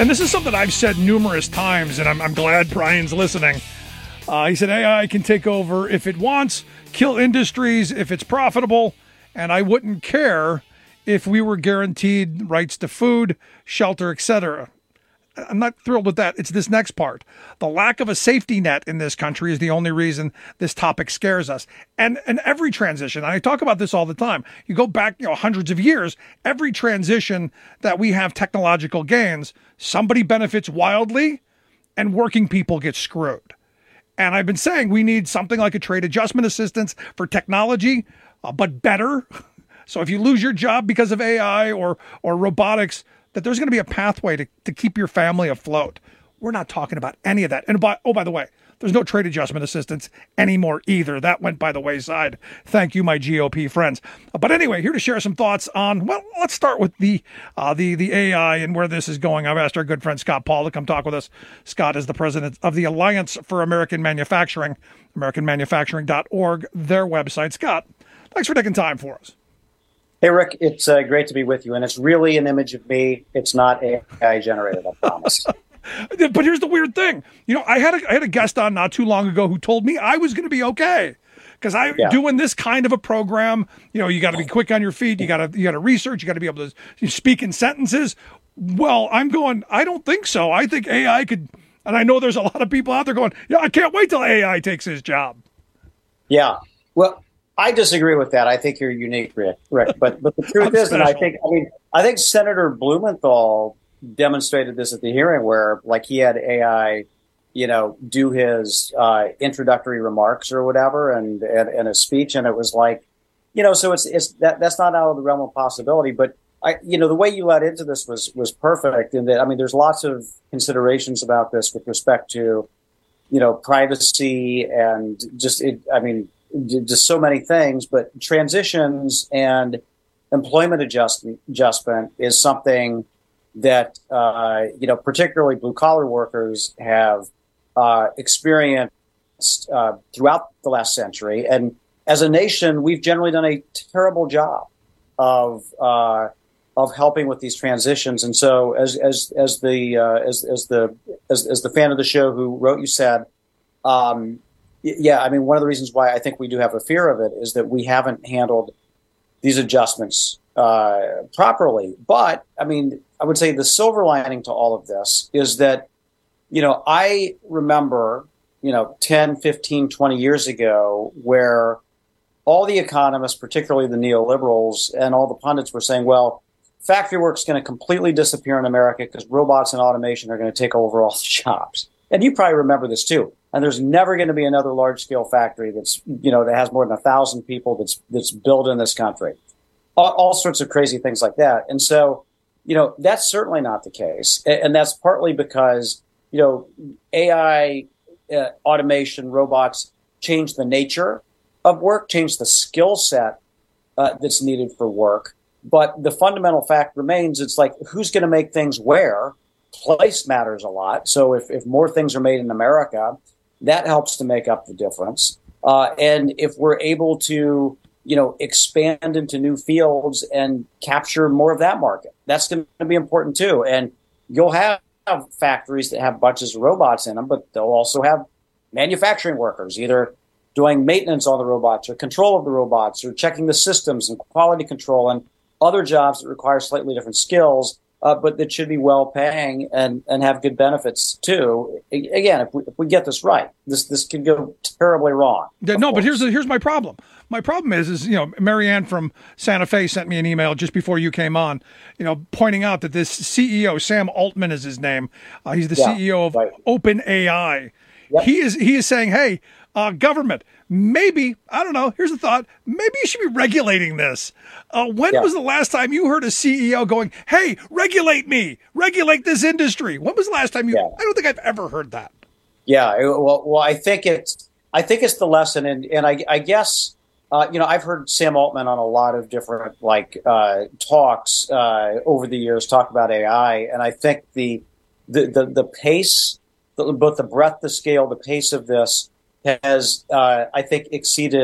And this is something I've said numerous times, and I'm, I'm glad Brian's listening. Uh, he said A I can take over if it wants, kill industries if it's profitable, and I wouldn't care if we were guaranteed rights to food, shelter, et cetera. I'm not thrilled with that. It's this next part. The lack of a safety net in this country is the only reason this topic scares us. And and every transition, and I talk about this all the time, you go back, you know, hundreds of years, every transition that we have technological gains, somebody benefits wildly and working people get screwed. And I've been saying we need something like a trade adjustment assistance for technology, uh, but better. So if you lose your job because of A I or or robotics, that there's going to be a pathway to, to keep your family afloat. We're not talking about any of that. And by, oh, by the way, there's no trade adjustment assistance anymore either. That went by the wayside. Thank you, my G O P friends. But anyway, here to share some thoughts on, well, let's start with the uh, the the A I and where this is going. I've asked our good friend Scott Paul to come talk with us. Scott is the president of the Alliance for American Manufacturing, american manufacturing dot org, their website. Scott, thanks for taking time for us. Hey, Rick, it's uh, great to be with you. And it's really an image of me. It's not A I generated, I promise. But here's the weird thing. You know, I had a, I had a guest on not too long ago who told me I was going to be okay. Because I yeah. doing this kind of a program, you know, you got to be quick on your feet. You got to you got to research. You got to be able to speak in sentences. Well, I'm going, I don't think so. I think A I could, and I know there's a lot of people out there going, yeah, I can't wait till A I takes his job. Yeah. Well, I disagree with that. I think you're unique, Rick. Rick. But but the truth is, and I think I mean I think Senator Blumenthal demonstrated this at the hearing, where like he had A I, you know, do his uh, introductory remarks or whatever, and, and and a speech, and it was like, you know, so it's it's that that's not out of the realm of possibility. But I, you know, the way you led into this was was perfect. In that, I mean, there's lots of considerations about this with respect to, you know, privacy and just it. I mean. Just so many things, but transitions and employment adjustment adjustment is something that uh, you know, particularly blue collar workers have uh, experienced uh, throughout the last century. And as a nation, we've generally done a terrible job of uh, of helping with these transitions. And so, as as as the uh, as as the as, as the fan of the show who wrote you said. Um, Yeah, I mean, one of the reasons why I think we do have a fear of it is that we haven't handled these adjustments uh, properly. But, I mean, I would say the silver lining to all of this is that, you know, I remember, you know, ten, fifteen, twenty years ago where all the economists, particularly the neoliberals and all the pundits were saying, well, factory work's going to completely disappear in America because robots and automation are going to take over all the jobs. And you probably remember this, too. And there's never going to be another large-scale factory that's, you know, that has more than a thousand people that's that's built in this country. All, all sorts of crazy things like that. And so, you know, that's certainly not the case. And, and that's partly because, you know, A I, uh, automation, robots change the nature of work, change the skill set uh, that's needed for work. But the fundamental fact remains, it's like, who's going to make things where? Place matters a lot. So if, if more things are made in America, that helps to make up the difference. Uh, and if we're able to, you know, expand into new fields and capture more of that market, that's going to be important too. And you'll have factories that have bunches of robots in them, but they'll also have manufacturing workers, either doing maintenance on the robots or control of the robots or checking the systems and quality control and other jobs that require slightly different skills. Uh, but that should be well paying and, and have good benefits too. Again, if we, if we get this right, this this could go terribly wrong. Yeah, no, course. But here's the, here's my problem. My problem is is you know, Marianne from Santa Fe sent me an email just before you came on, you know, pointing out that this C E O, Sam Altman is his name. Uh, he's the yeah, C E O of right. OpenAI. Yep. He is he is saying, hey, uh, government, maybe, I don't know, here's a thought, maybe you should be regulating this. Uh, when yeah. was the last time you heard a C E O going, hey, regulate me, regulate this industry? When was the last time you, yeah. I don't think I've ever heard that. Yeah, well, well I think it's, I think it's the lesson. And, and I, I guess, uh, you know, I've heard Sam Altman on a lot of different like uh, talks uh, over the years talk about A I. And I think the, the, the, the pace, the, both the breadth, the scale, the pace of this has, uh, I think, exceeded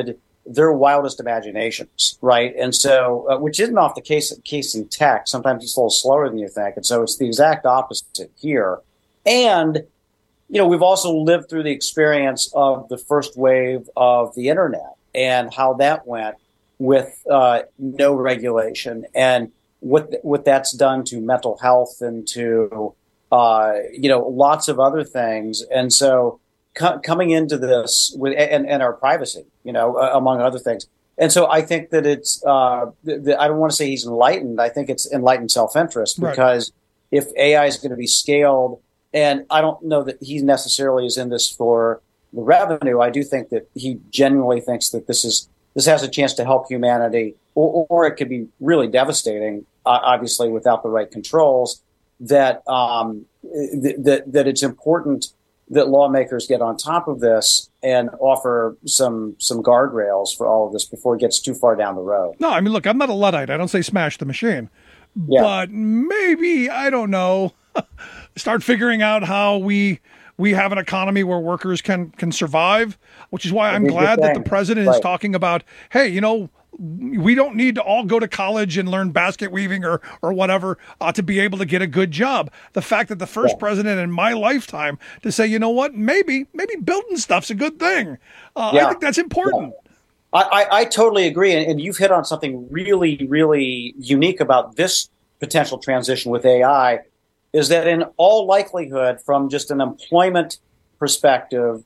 their wildest imaginations, right? And so, uh, which isn't off the case, case in tech. Sometimes it's a little slower than you think. And so it's the exact opposite here. And, you know, we've also lived through the experience of the first wave of the internet and how that went with uh, no regulation and what what that's done to mental health and to, uh, you know, lots of other things. And so co- coming into this with and, and our privacy, you know, uh, among other things. And so I think that it's, uh, th- th- I don't want to say he's enlightened. I think it's enlightened self-interest because right. if A I is going to be scaled, and I don't know that he necessarily is in this for the revenue. I do think that he genuinely thinks that this is this has a chance to help humanity, or, or it could be really devastating, uh, obviously, without the right controls, that, um, th- that that it's important that lawmakers get on top of this and offer some some guardrails for all of this before it gets too far down the road. No, I mean, look, I'm not a Luddite. I don't say smash the machine. Yeah. But maybe, I don't know, start figuring out how we we have an economy where workers can can survive, which is why I'm glad that the president is talking about, hey, you know, we don't need to all go to college and learn basket weaving or or whatever uh, to be able to get a good job. The fact that the first yeah. president in my lifetime to say, you know what, maybe maybe building stuff's a good thing. Uh, yeah. I think that's important. Yeah. I, I, I totally agree. And, and you've hit on something really, really unique about this potential transition with A I is that in all likelihood, from just an employment perspective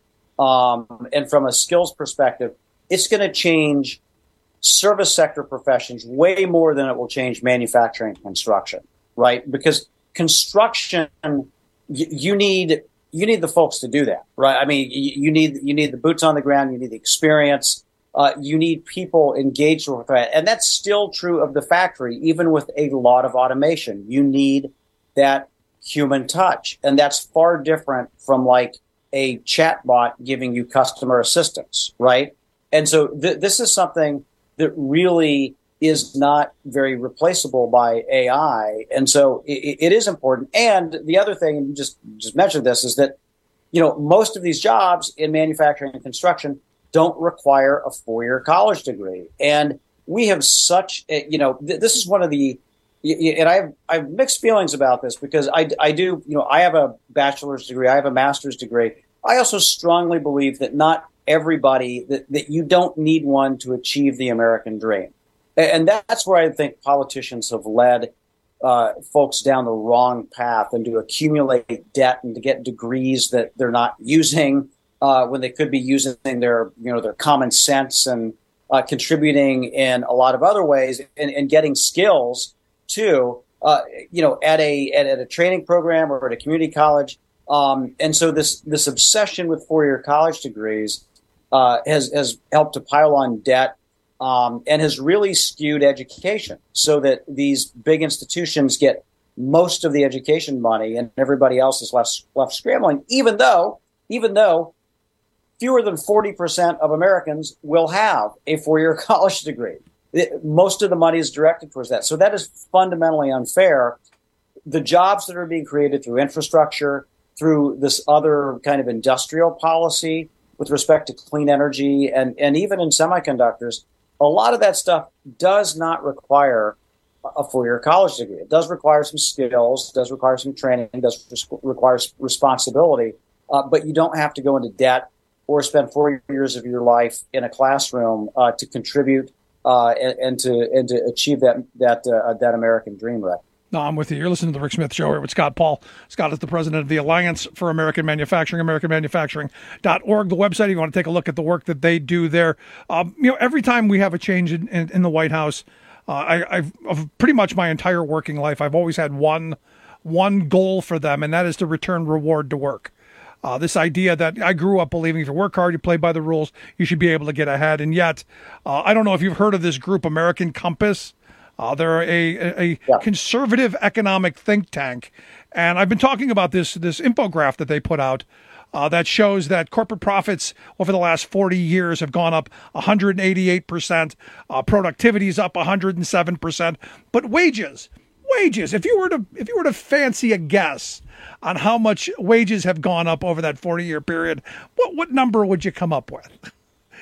um, and from a skills perspective, it's going to change service sector professions way more than it will change manufacturing and construction, right? Because construction, y- you need you need the folks to do that, right? I mean, you, you need you need the boots on the ground, you need the experience. Uh, you need people engaged with that. And that's still true of the factory, even with a lot of automation. You need that human touch. And that's far different from like a chatbot giving you customer assistance, right? And so th- this is something that really is not very replaceable by A I. And so it, it is important. And the other thing, and you just, just mentioned this, is that, you know, most of these jobs in manufacturing and construction don't require a four-year college degree. And we have such, a, you know, th- this is one of the, and I have, I have mixed feelings about this because I, I do, you know, I have a bachelor's degree, I have a master's degree. I also strongly believe that not everybody, that, that you don't need one to achieve the American dream. And that's where I think politicians have led uh, folks down the wrong path and to accumulate debt and to get degrees that they're not using. Uh, when they could be using their, you know, their common sense and uh, contributing in a lot of other ways and, and getting skills too, uh, you know, at a at, at a training program or at a community college. Um, and so this this obsession with four-year college degrees uh, has has helped to pile on debt um, and has really skewed education so that these big institutions get most of the education money and everybody else is left left scrambling. Even though, even though. Fewer than forty percent of Americans will have a four-year college degree. It, most of the money is directed towards that. So that is fundamentally unfair. The jobs that are being created through infrastructure, through this other kind of industrial policy with respect to clean energy and, and even in semiconductors, a lot of that stuff does not require a four-year college degree. It does require some skills, does require some training, does require responsibility, uh, but you don't have to go into debt or spend four years of your life in a classroom uh, to contribute uh, and, and to and to achieve that that uh, that American dream, Rick. No, I'm with you. You're listening to the Rick Smith Show here with Scott Paul. Scott is the president of the Alliance for American Manufacturing, American Manufacturing dot org, the website. If you want to take a look at the work that they do there. Um, you know, every time we have a change in, in, in the White House, uh, I, I've of pretty much my entire working life, I've always had one one goal for them, and that is to return reward to work. Uh, this idea that I grew up believing if you work hard, you play by the rules, you should be able to get ahead. And yet, uh, I don't know if you've heard of this group, American Compass. Uh, they're a, a, a yeah. conservative economic think tank. And I've been talking about this, this infographic that they put out uh, that shows that corporate profits over the last forty years have gone up one hundred eighty-eight percent. Uh, productivity is up one hundred seven percent. But wages, wages, if you were to if you were to fancy a guess on how much wages have gone up over that forty-year period, what what number would you come up with?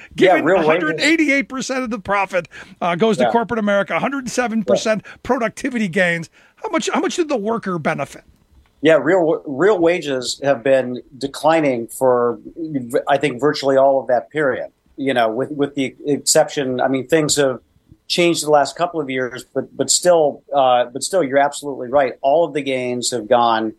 Given yeah, real one hundred eighty-eight percent of the profit uh, goes to Yeah. corporate America, one hundred seven percent productivity gains. How much? How much did the worker benefit? Yeah, real real wages have been declining for, I think, virtually all of that period. You know, with with the exception, I mean, things have changed the last couple of years, but but still, uh, but still, you're absolutely right. All of the gains have gone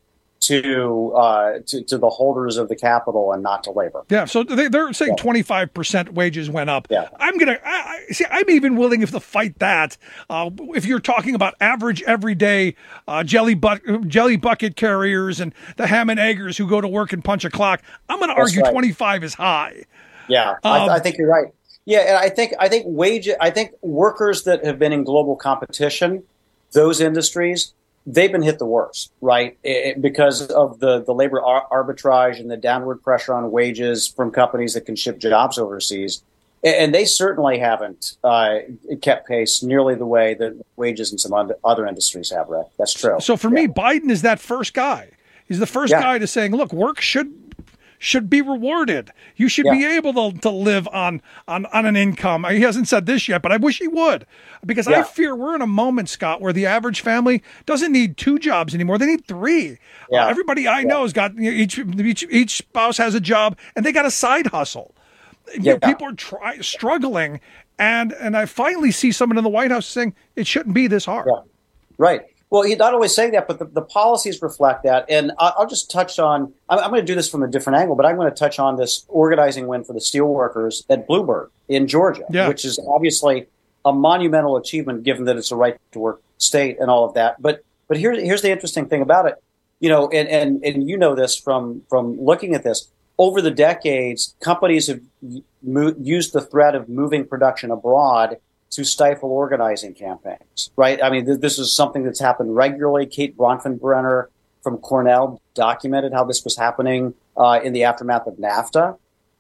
to uh, to, to the holders of the capital and not to labor. Yeah, so they, they're saying twenty-five percent wages went up. Yeah. I'm gonna I, I, see. I'm even willing if to fight that. Uh, if you're talking about average, everyday uh, jelly bu- jelly bucket carriers and the ham and eggers who go to work and punch a clock, I'm going to argue right. twenty-five is high. Yeah, Um, I, I think you're right. Yeah, and I think I think wage I think workers that have been in global competition, those industries, they've been hit the worst, right? It, because of the, the labor ar- arbitrage and the downward pressure on wages from companies that can ship jobs overseas. And, and they certainly haven't uh, kept pace nearly the way that wages in some other industries have, Rick. That's true. So for yeah. me, Biden is that first guy. He's the first Yeah. guy to saying, look, work should should be rewarded. You should Yeah. be able to, to live on, on, on an income. He hasn't said this yet, but I wish he would. Because I Yeah. fear we're in a moment, Scott, where the average family doesn't need two jobs anymore. They need three. Yeah. Uh, everybody I know has got, you know, each, each each spouse has a job, and they got a side hustle. You know, Yeah. people are try, struggling, and, and I finally see someone in the White House saying it shouldn't be this hard. Yeah. Right. Well, he's not only saying that, but the, the policies reflect that. And I'll, I'll just touch on, I'm, I'm going to do this from a different angle, but I'm going to touch on this organizing win for the steelworkers at Bluebird in Georgia, Yeah. which is obviously a monumental achievement given that it's a right to work state and all of that. But but here's here's the interesting thing about it. You know, and, and, and you know this from, from looking at this. Over the decades, companies have mo- used the threat of moving production abroad to stifle organizing campaigns, right? I mean, th- this is something that's happened regularly. Kate Bronfenbrenner from Cornell documented how this was happening uh, in the aftermath of NAFTA.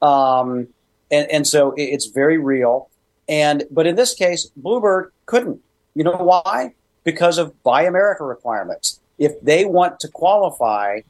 Um, and, and so it, it's very real. And but in this case, Bluebird couldn't. You know why? Because of Buy America requirements. If they want to qualify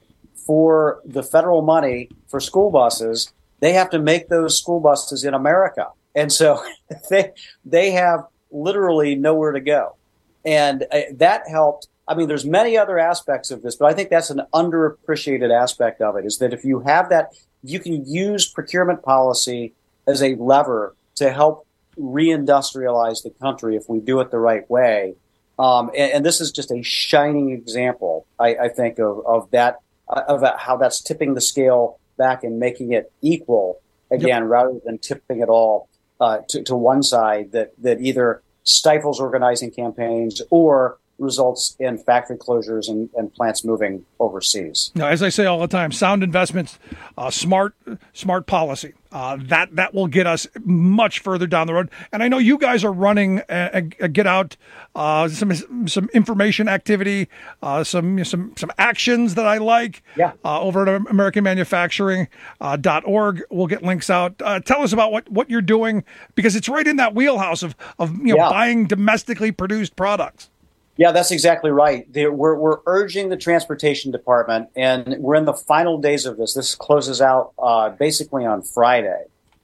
for the federal money for school buses, they have to make those school buses in America. And so they they have literally nowhere to go. And uh, that helped. I mean, there's many other aspects of this, but I think that's an underappreciated aspect of it, is that if you have that, you can use procurement policy as a lever to help reindustrialize the country if we do it the right way. Um, and, and this is just a shining example, I, I think, of, of that, uh, of how that's tipping the scale back and making it equal again, yep. rather than tipping it all Uh, to, to one side that, that either stifles organizing campaigns or results in factory closures and, and plants moving overseas. Now, as I say all the time, sound investments, uh, smart smart policy. Uh, that that will get us much further down the road. And I know you guys are running a, a, a get out uh, some some information activity, uh, some some some actions that I like. Yeah. Uh, over at American Manufacturing dot org, we'll get links out. Uh, tell us about what, what you're doing, because it's right in that wheelhouse of of you know Yeah. buying domestically produced products. Yeah, that's exactly right. There, we're, we're urging the Transportation Department, and we're in the final days of this. This closes out uh, basically on Friday.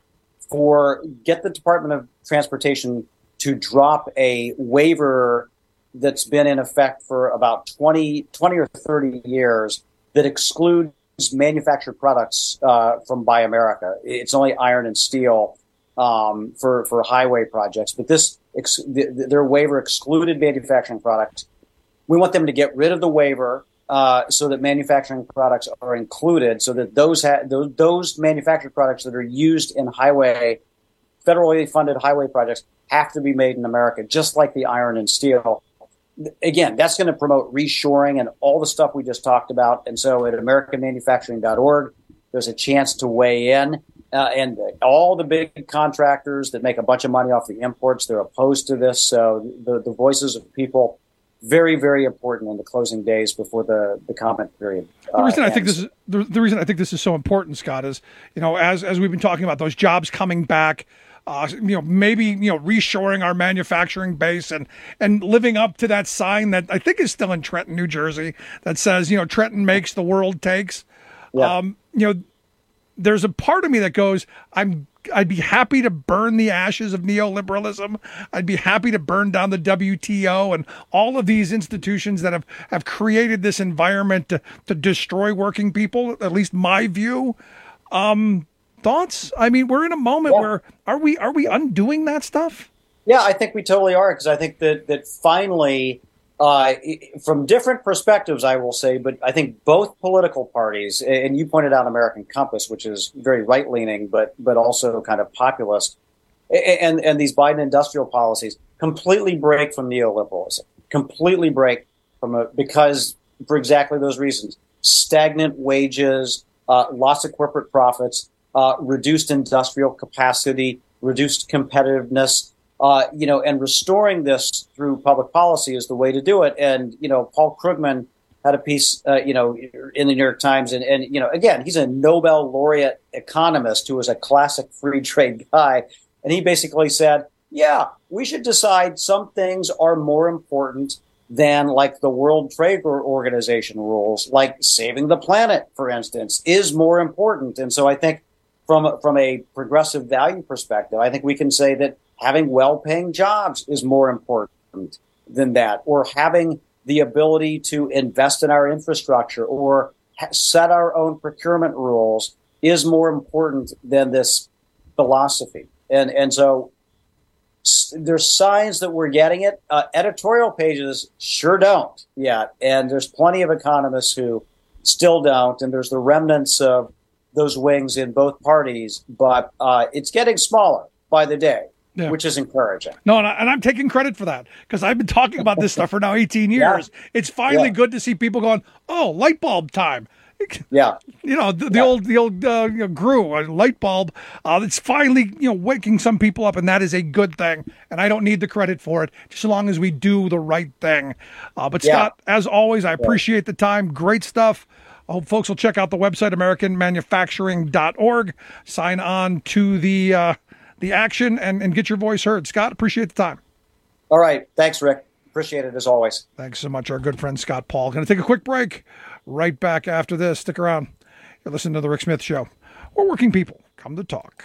For get the Department of Transportation to drop a waiver that's been in effect for about twenty, twenty or thirty years that excludes manufactured products uh, from Buy America. It's only iron and steel um, for, for highway projects, but this Ex- their waiver excluded manufacturing products. We want them to get rid of the waiver uh, so that manufacturing products are included, so that those, ha- those those manufactured products that are used in highway, federally funded highway projects have to be made in America, just like the iron and steel. Again, that's going to promote reshoring and all the stuff we just talked about. And so at American Manufacturing dot org, there's a chance to weigh in. Uh, and all the big contractors that make a bunch of money off the imports, they're opposed to this. So the, the voices of people, very, very important in the closing days before the, the comment period. Uh, the reason I ends. think this is the, the reason I think this is so important, Scott, is, you know, as as we've been talking about those jobs coming back, uh, you know, maybe, you know, reshoring our manufacturing base and and living up to that sign that I think is still in Trenton, New Jersey, that says, you know, Trenton makes, the world takes. Yeah. Um, you know, there's a part of me that goes, I'm I'd be happy to burn the ashes of neoliberalism. I'd be happy to burn down the W T O and all of these institutions that have, have created this environment to, to destroy working people, at least my view. Um, thoughts? I mean, we're in a moment yeah. where are we are we undoing that stuff? Yeah, I think we totally are, because I think that that finally, uh, from different perspectives, I will say, but I think both political parties, and you pointed out American Compass, which is very right-leaning, but but also kind of populist, and and these Biden industrial policies completely break from neoliberalism, completely break from a, because for exactly those reasons: stagnant wages, uh, lots of corporate profits, uh, reduced industrial capacity, reduced competitiveness. Uh, you know, and restoring this through public policy is the way to do it. And, you know, Paul Krugman had a piece, uh, you know, in the New York Times. And, and, you know, again, he's a Nobel laureate economist who was a classic free trade guy. And he basically said, yeah, we should decide some things are more important than like the World Trade Organization rules, like saving the planet, for instance, is more important. And so I think from, from a progressive value perspective, I think we can say that having well-paying jobs is more important than that, or having the ability to invest in our infrastructure or ha- set our own procurement rules is more important than this philosophy. And and so s- there's signs that we're getting it. Uh, editorial pages sure don't yet, and there's plenty of economists who still don't, and there's the remnants of those wings in both parties, but uh, it's getting smaller by the day. Yeah. Which is encouraging. No, and, I, and I'm taking credit for that, because I've been talking about this stuff for now eighteen years. Yeah. It's finally yeah. good to see people going, oh, light bulb time. Yeah. You know, the, the yeah. old the old uh, you know, G R U, a light bulb. Uh, it's finally, you know, waking some people up, and that is a good thing. And I don't need the credit for it, just as long as we do the right thing. Uh, but, yeah. Scott, as always, I appreciate yeah. the time. Great stuff. I hope folks will check out the website, American Manufacturing dot org. Sign on to the... Uh, the action and, and get your voice heard. Scott, appreciate the time. All right. Thanks, Rick. Appreciate it as always. Thanks so much, our good friend Scott Paul. Going to take a quick break. Right back after this. Stick around. You're listening to The Rick Smith Show, where working people come to talk.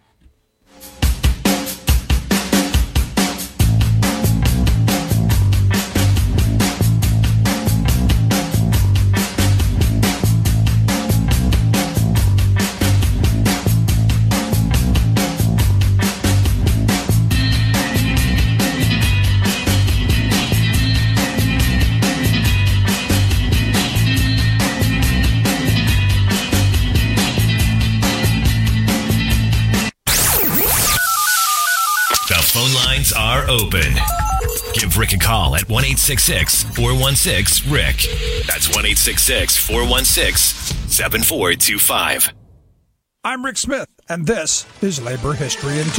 Are open. Give Rick a call at one eight six six, four one six, Rick. That's one eight six six, four one six, seven four two five. I'm Rick Smith, and this is Labor History in Two.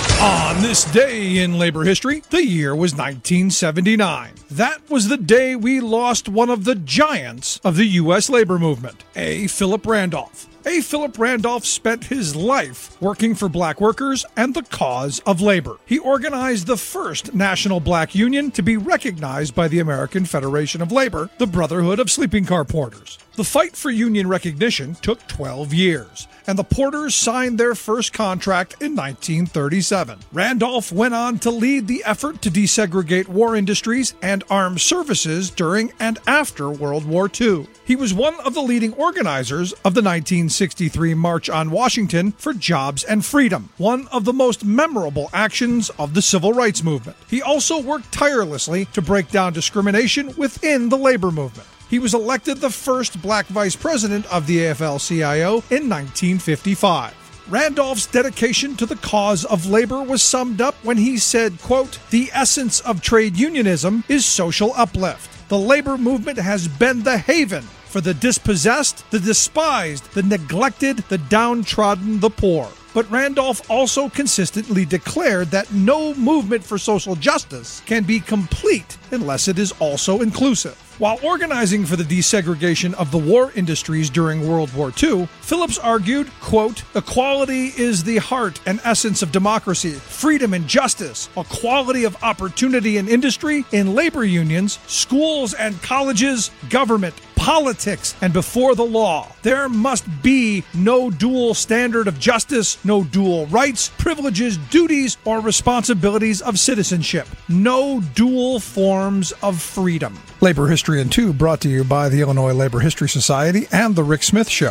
On this day in labor history, the year was nineteen seventy-nine. That was the day we lost one of the giants of the U S labor movement, A. Philip Randolph. A. Philip Randolph spent his life working for black workers and the cause of labor. He organized the first national black union to be recognized by the American Federation of Labor, the Brotherhood of Sleeping Car Porters. The fight for union recognition took twelve years, and the porters signed their first contract in nineteen thirty-seven. Randolph went on to lead the effort to desegregate war industries and armed services during and after World War Two. He was one of the leading organizers of the nineteen sixty-three March on Washington for Jobs and Freedom, one of the most memorable actions of the civil rights movement. He also worked tirelessly to break down discrimination within the labor movement. He was elected the first black vice president of the A F L C I O in nineteen fifty-five. Randolph's dedication to the cause of labor was summed up when he said, quote, "The essence of trade unionism is social uplift. The labor movement has been the haven for the dispossessed, the despised, the neglected, the downtrodden, the poor." But Randolph also consistently declared that no movement for social justice can be complete unless it is also inclusive. While organizing for the desegregation of the war industries during World War Two, Phillips argued, quote, "Equality is the heart and essence of democracy, freedom and justice, equality of opportunity in industry, in labor unions, schools and colleges, government, politics and before the law. There must be no dual standard of justice, no dual rights, privileges, duties, or responsibilities of citizenship. No dual forms of freedom. Labor History in Two brought to you by the Illinois Labor History Society and The Rick Smith Show.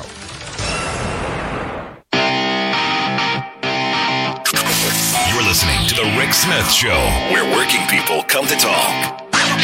You're listening to The Rick Smith Show, where working people come to talk.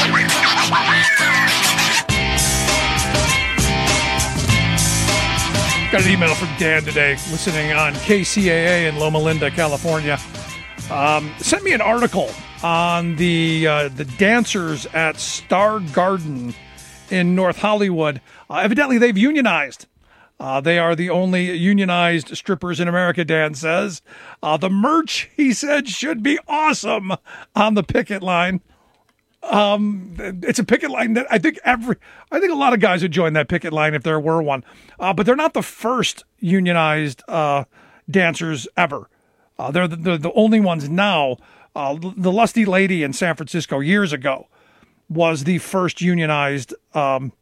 Got an email from Dan today, listening on K C A A in Loma Linda, California. Um, sent me an article on the uh, the dancers at Star Garden in North Hollywood. Uh, evidently, they've unionized. Uh, they are the only unionized strippers in America, Dan says. Uh, the merch, he said, should be awesome on the picket line. Um, it's a picket line that I think every, I think a lot of guys would join that picket line if there were one. Uh, but they're not the first unionized uh, dancers ever. Uh, they're the, the, the only ones now. Uh, the Lusty Lady in San Francisco years ago was the first unionized um,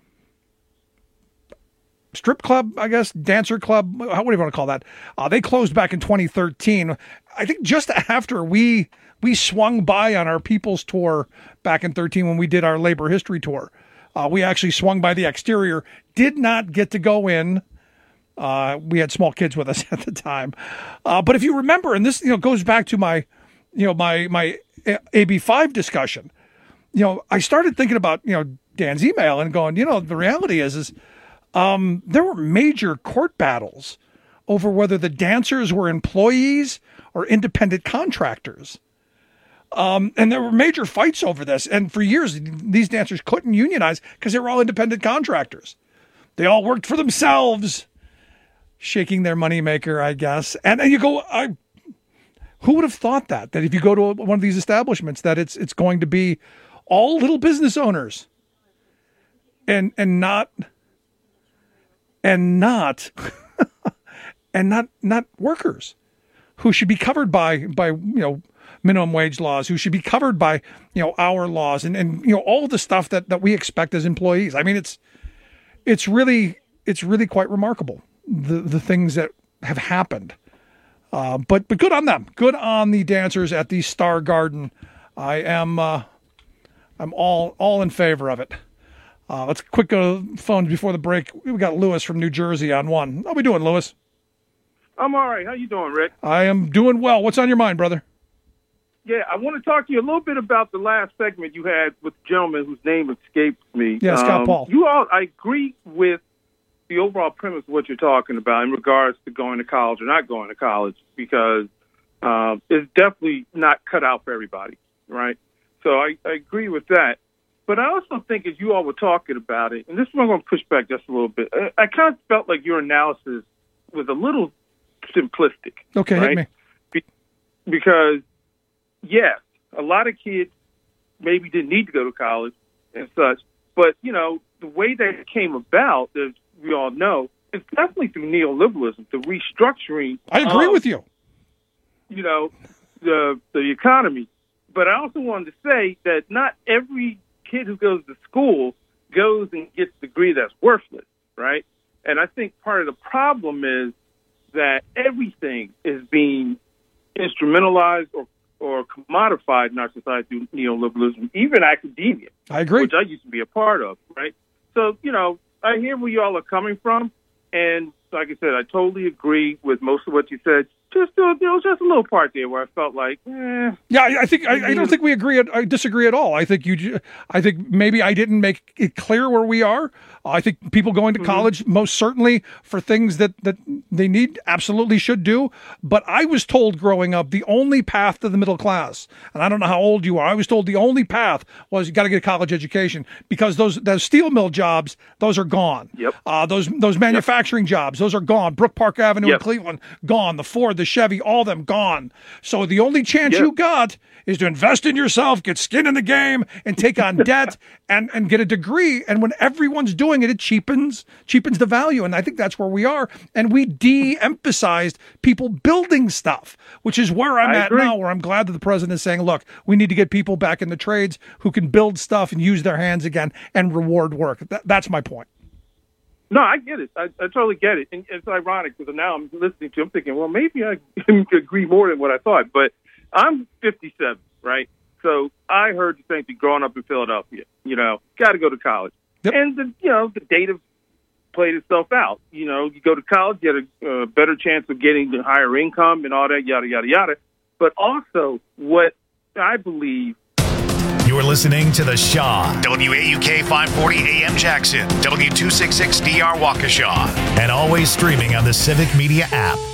strip club, I guess, dancer club. How would you want to call that? Uh, they closed back in twenty thirteen. I think just after we we swung by on our People's Tour back in thirteen when we did our labor history tour. Uh, we actually swung by the exterior, did not get to go in. Uh, we had small kids with us at the time. Uh, but if you remember, and this you know goes back to my, you know, my my A B five discussion, you know, I started thinking about, you know, Dan's email and going, you know, the reality is, is um, there were major court battles over whether the dancers were employees or independent contractors. Um, and there were major fights over this. And for years, these dancers couldn't unionize because they were all independent contractors. They all worked for themselves, shaking their moneymaker, I guess. And then you go, I, who would have thought that, that if you go to one of these establishments, that it's it's going to be all little business owners and and not and not and not not workers who should be covered by by you know minimum wage laws, who should be covered by you know hour laws and and you know all the stuff that that we expect as employees. I mean, it's it's really it's really quite remarkable, the the things that have happened. Uh, but but good on them. Good on the dancers at the Star Garden. I am uh, I'm all all in favor of it. Uh, let's quick go to phones before the break. We got Lewis from New Jersey on one. How we doing, Lewis? I'm all right. How you doing, Rick? I am doing well. What's on your mind, brother? Yeah, I want to talk to you a little bit about the last segment you had with the gentleman whose name escapes me. Yeah, Scott um, Paul. You all, I agree with the overall premise of what you're talking about in regards to going to college or not going to college, because uh, it's definitely not cut out for everybody, right? So I, I agree with that. But I also think as you all were talking about it, and this is where I'm going to push back just a little bit, I, I kind of felt like your analysis was a little simplistic. Okay, right? hit me. Be- because, yes, a lot of kids maybe didn't need to go to college and such, but, you know, the way that it came about, there's we all know, it's definitely through neoliberalism, the restructuring. I agree of, with you. You know, the the economy. But I also wanted to say that not every kid who goes to school goes and gets a degree that's worthless, right? And I think part of the problem is that everything is being instrumentalized or, or commodified in our society through neoliberalism, even academia. I agree. Which I used to be a part of, right? So, you know, I hear where y'all are coming from, and like I said, I totally agree with most of what you said. Just uh, you know, just a little part there where I felt like, eh. Yeah, I, I think I, I don't think we agree. At, I disagree at all. I think you. I think maybe I didn't make it clear where we are. I think people going to mm-hmm. college most certainly for things that, that they need absolutely should do. But I was told growing up the only path to the middle class, and I don't know how old you are. I was told the only path was you got to get a college education because those those steel mill jobs, those are gone. Yep. Uh, those those manufacturing yep. jobs, those are gone. Brook Park Avenue yep. in Cleveland, gone. The Ford, the the Chevy, all of them gone. So the only chance Yep. you got is to invest in yourself, get skin in the game, and take on debt and, and get a degree. And when everyone's doing it, it cheapens cheapens the value. And I think that's where we are. And we de-emphasized people building stuff, which is where I'm I at agree. now, where I'm glad that the president is saying, look, we need to get people back in the trades who can build stuff and use their hands again and reward work. That, that's my point. No, I get it. I, I totally get it. And it's ironic because now I'm listening to you, I'm thinking, well, maybe I can agree more than what I thought. But I'm fifty-seven, right? So I heard the same thing growing up in Philadelphia. You know, got to go to college. Yep. And, the, you know, the data played itself out. You know, you go to college, you get a uh, better chance of getting a higher income and all that, yada, yada, yada. But also what I believe. You're listening to The Shaw, W A U K five forty A M Jackson, W two sixty-six D R Waukesha, and always streaming on the Civic Media app.